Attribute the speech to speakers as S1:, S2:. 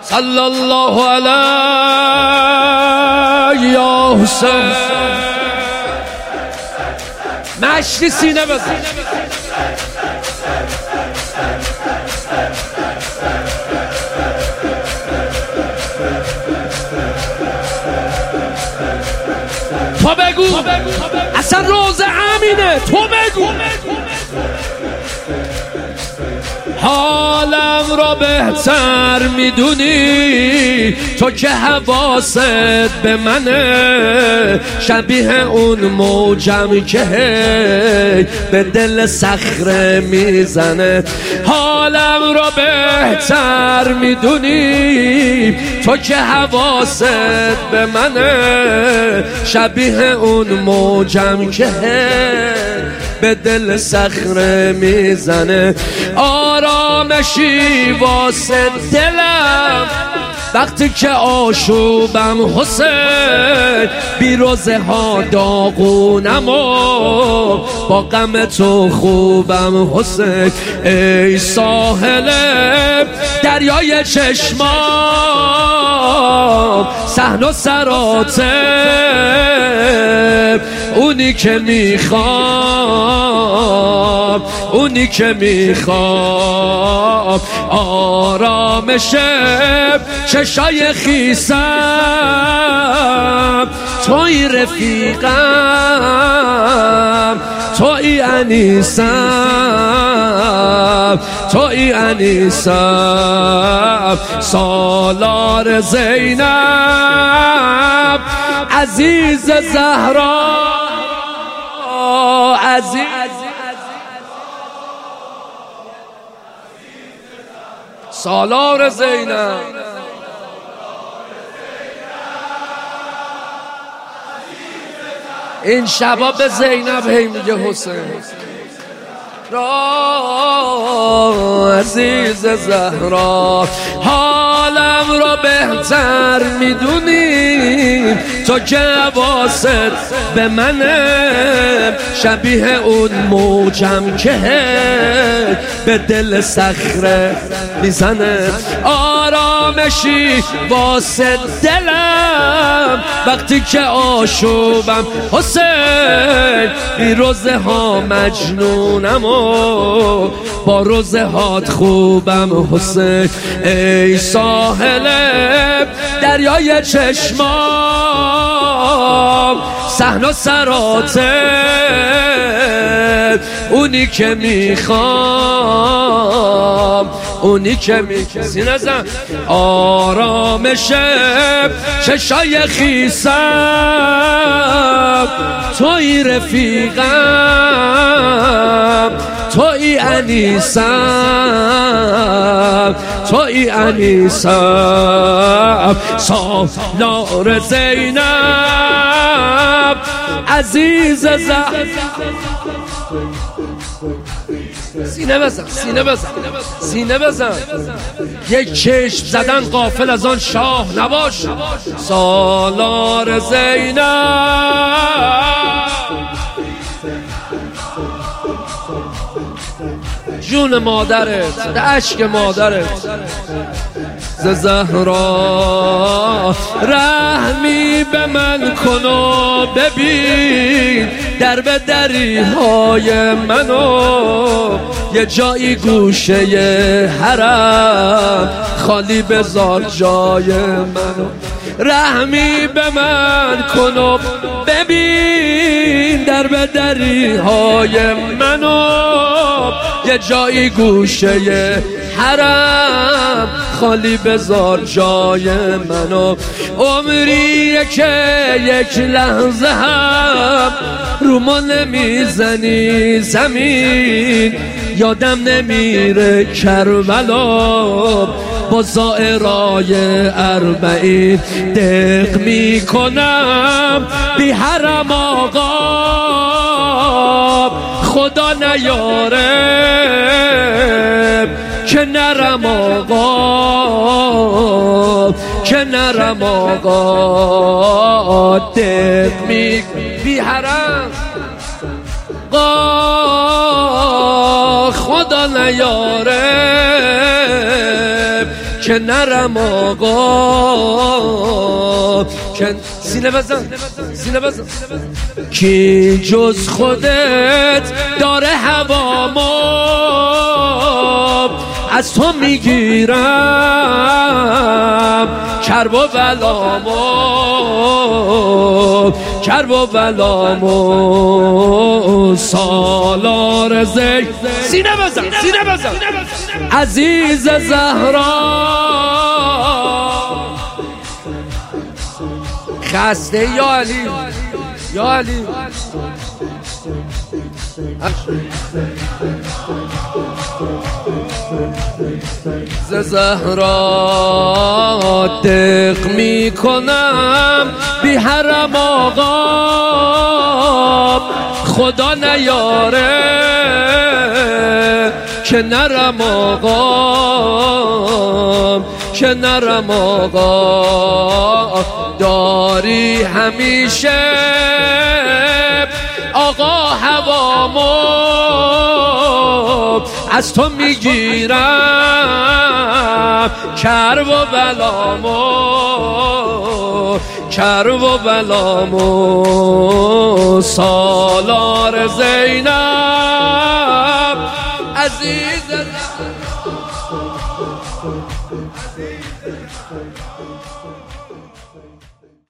S1: صلی الله علیه یا حسین. مشتی سینه بزن. تو بگو اصلا روز امینه، تو بگو حالم را بهتر میدونی تو که حواست به منه، شبیه اون موجم که به دل صخره میزنه. حالم را بهتر میدونی تو که حواست به منه، شبیه اون موجم که به دل صخره میزنه. آرامشی واسه دلم وقتی که آشوبم حسین، بیروزه ها داغونم و با غم تو خوبم حسین. ای ساحل دریای چشمام، صحن و سراتب، اونی که میخوام، اونی که میخوام. آرامش چشای خیسم، توی رفیقم، توی انیسم، توی انیسم. سالار زینب عزیز زهرا، عزیز سالار زینب. این شبا به زینب هی میگه حسین را عزیز زهرا. حالم را بهتر میدونی تو که حواست به منه، شبیه اون موجم که به دل صخره میزنه. آرامشی واسه دلم وقتی که آشوبم حسین، بی روزه ها مجنونم و با روزه هات خوبم حسین. ای ساحل دریای چشمام، صحن و سراتب، اونی که میخوام، اونی که میخوام. سینه زن. آرامش چشای خیسم، توی رفیقم، توی انیسم، توی انیسم. سالار زینب عزیز زهرا. سینه بزن، سینه بزن، سینه بزن. یک چشم زدن غافل از آن شاه نباش. سالار زینب جون مادرت، اشک مادرت. ز زهرا رحمی به من کن و ببین در به دری های منو، یه جایی گوشه حرم خالی بذار جای منو. رحمی به من کن و ببین در به دری های منو، یه جایی گوشه حرم خالی بذار جای منو. عمریه که یک لحظه هم رو ما نمیزنی زمین، یادم نمیره کربلا با زائرای اربعین. دق میکنم بی حرم آقا، خدا نیاره که نرم آقا، که نرم آقا. دق می بی حرم آقا، خدا نیاره که نرم آقا که سینه بزن سینه بزن کی جز خودت داره هوامو از تو میگیرم کرب و بلامو کرب و بلامو سالار زی سینه بزن سینه بزن عزیز زهرا خسته یا علی یا علی ز زهرا دق می کنم بی حرم آقا خدا نیاره که نرم آقا که نرم آقا داری همیشه آقا هوامو از تو میگیرم کرب و بلامو کرب و بلامو سالار زینب عزیز